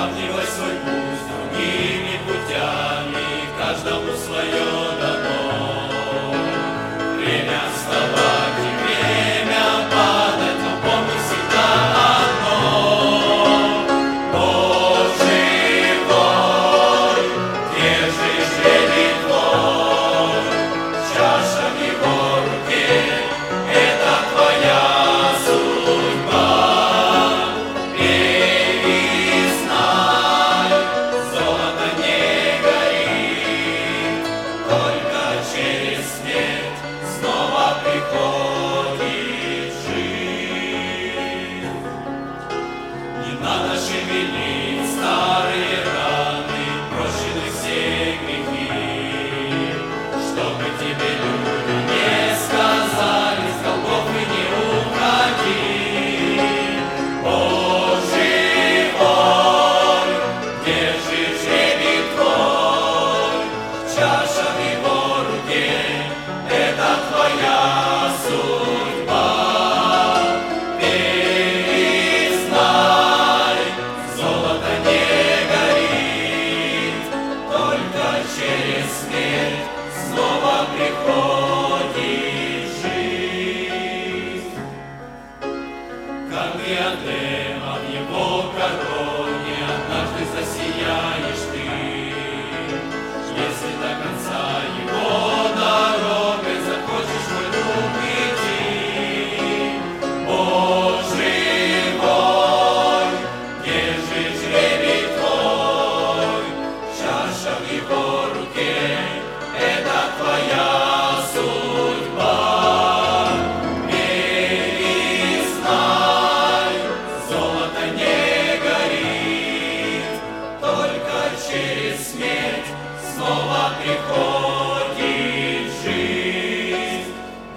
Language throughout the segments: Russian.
сравнивай свой путь с другими путями, каждому свое дано. Время вставать и время падать, но помни всегда одно. Божий вой, держи жребий твой, чаша в его руке, это твоя судьба. Пей и знай, золото не горит, только через смерть снова приходит жизнь. Не надо шевелить старые раны, прощены все грехи, чтобы тебе люди не сказали, с Голгофы не уходи. Божий вой, держи жребий твой, чаша в его руке, это твоя судьба. Пей и знай, золото не горит, только через смерть снова приходит жизнь. Как диадема в его короне однажды засияешь ты, если до конца его дорогой захочешь, мой друг, идти. Божий вой, держи жребий твой, чаша в его руке, это твоя судьба. Пей и знай, золото не горит, только через смерть снова приходит жизнь.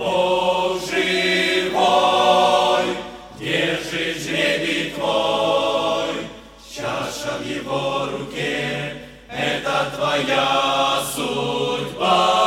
Божий вой, держи жребий твой, чаша в его руке, это твоя судьба.